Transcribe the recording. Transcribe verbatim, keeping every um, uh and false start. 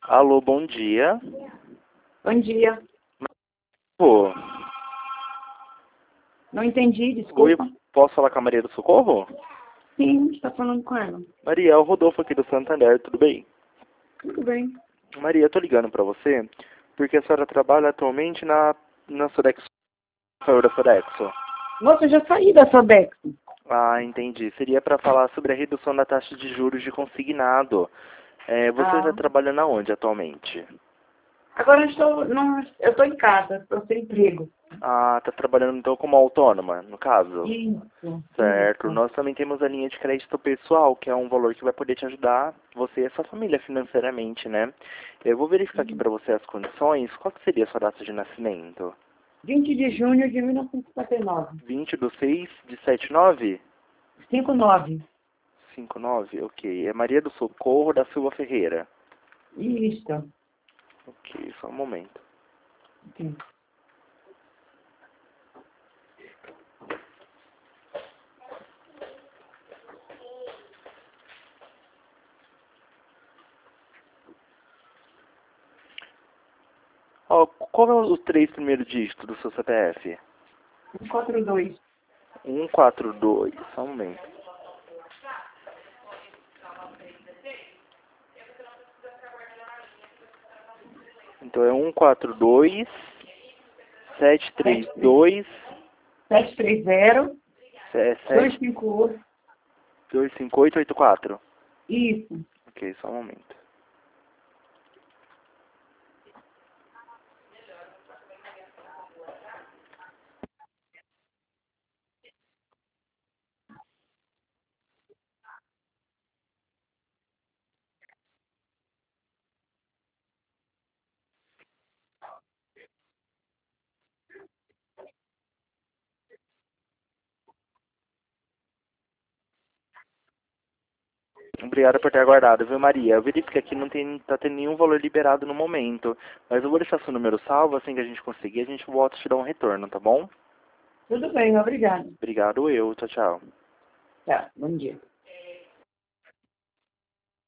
Alô, bom dia. Bom dia. Pô, Não entendi, oi, desculpa. posso falar com a Maria do Socorro? Sim, está falando com ela. Maria, é o Rodolfo aqui do Santander, tudo bem? Tudo bem. Maria, eu tô ligando pra você porque a senhora trabalha atualmente na, na Sodexo, da Sodexo. Moça, eu já saí da Sodex. Ah, entendi. Seria pra falar sobre a redução da taxa de juros de consignado. É, você está Ah, trabalhando aonde atualmente? agora eu estou, não, eu estou em casa, estou sem emprego. Ah, tá trabalhando então como autônoma, no caso? Isso, Certo. isso. Nós também temos a linha de crédito pessoal, que é um valor que vai poder te ajudar, você e a sua família financeiramente, né? Eu vou verificar aqui Uhum. para você as condições. Qual que seria a sua data de nascimento? vinte de junho de mil novecentos e cinquenta e nove. vinte do seis de setenta e nove? cinquenta e nove. cinquenta e nove, ok. É Maria do Socorro da Silva Ferreira. Isso. Ok, só um momento. Sim. Ó, qual é os três primeiros dígitos do seu C P F? cento e quarenta e dois. cento e quarenta e dois, só um momento. Então é cento e quarenta e dois, setecentos e trinta e dois, sete três zero, dois sete cinco oito. dois cinco oito oito quatro. Isso. Ok, só um momento. Obrigado por ter aguardado, viu, Maria? Eu verifiquei aqui não tem, tá tendo nenhum valor liberado no momento. Mas eu vou deixar seu número salvo, assim que a gente conseguir, a gente volta a te dar um retorno, tá bom? Tudo bem, obrigada. Obrigado eu, tchau, tchau. Tá, bom dia.